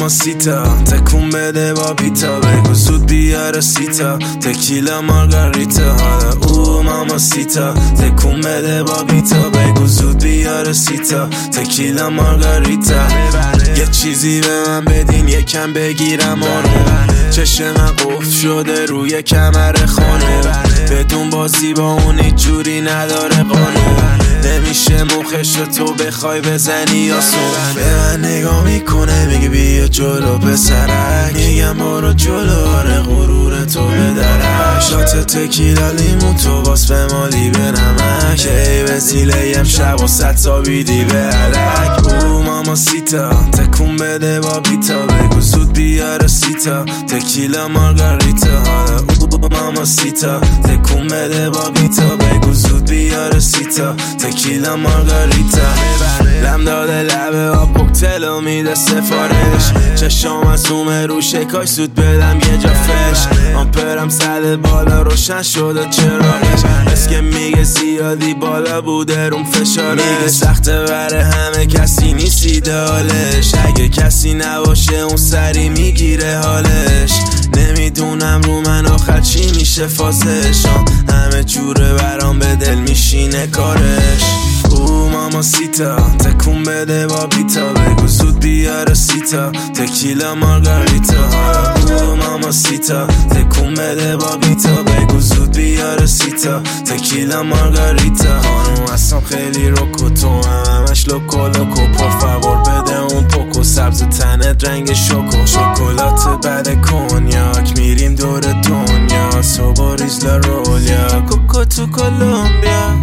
ماماسیتا تکون بده با پیتا، بگو زود بیاره سیتا تکیلا مارگاریتا. حالا او ماماسیتا تکون بده با پیتا، بگو زود بیاره سیتا تکیلا مارگاریتا. یه چیزی به من بدین یکم بگیرم آروم، چشم من قفل شده روی کمر خانه، بدون بازی با اون هیچ جوری نداره قانون. نمیشه مخش رو تو بخوای بزنی آسون. به من نگاه میکنه میگه بیا جلو پسرک، میگم برو جلو آره غرور تو بدرک. شات تکیلا لیمو تو باس به مالی به نمک، ای وسیله امشب و 100 تا بیدی به علک. او ماماسیتا تکون بده با بیتا، بگو زود بیاره سیتا تکیلا مارگاریتا. حالا او ماماسیتا تکون بده با بیتا، بگو زود بیاره سیتا تکیلا مارگاریتا. لم داده لبه آب کوکتلو میده سفارش، چشام از زومه رو شکاش زود بدم یه جا فش. آمپرم سد بالا روشن شده چراغش، اسکه میگه زیادی بالا بوده روم فشارش. میگه سخته بره همه کسی نیست ایدالش، اگه کسی نباشه اون سری میگیره حالش. نمیدونم رو من آخر چی میشه فازش، همه جوره برام به دل میشینه کارش. او ماماسیتا تکون بده با بیتا، بگو زود بیاره سیتا تکیلا مارگاریتا. او ماماسیتا تکون بده با بیتا، بگو زود بیاره سیتا تکیلا مارگاریتا. خانوم اصلا خیلی روکو تو همش لوکو لوکو، پرفاور بده اون پوکو سبز تنت رنگ شوکو. شکلات بعد کنیاک میریم دور دنیا، سوباریز لا رولیا کوکو تو کولومبیا.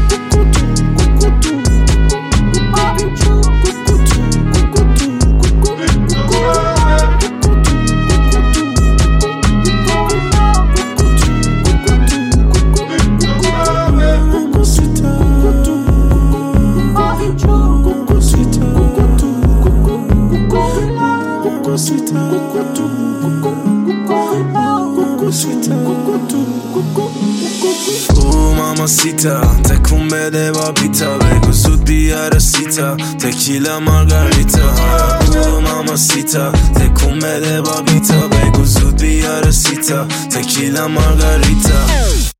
او ماماسیتا تکون بده با بیتا، بگو زود بیاره سیتا تکیلا مارگاریتا. او ماماسیتا تکون بده با بیتا، بگو زود بیاره سیتا تکیلا مارگاریتا.